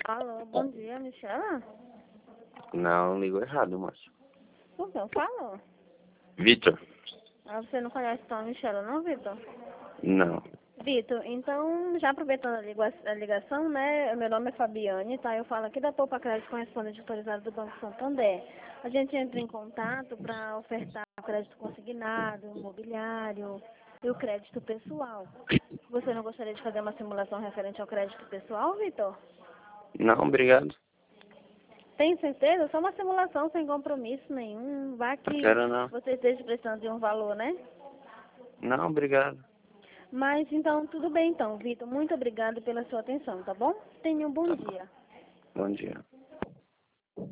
Alô, bom dia, Michela? Não, ligou errado, moço. Por que? Falou. Vitor? Ah, você não conhece então a Michela, não, Vitor? Não. Vitor, então, já aproveitando a ligação, né? Meu nome é Fabiane, tá? Eu falo aqui da Poupa Crédito Correspondente Autorizado do Banco Santander. A gente entra em contato para ofertar o crédito consignado, imobiliário e o crédito pessoal. Você não gostaria de fazer uma simulação referente ao crédito pessoal, Vitor? Não, obrigado. Tem certeza? Só uma simulação sem compromisso nenhum. Vá Não que quero não. você esteja precisando de um valor, né? Não, obrigado. Mas então, tudo bem então, Vitor. Muito obrigado pela sua atenção, tá bom? Tenha um bom Tá bom. dia. Bom dia.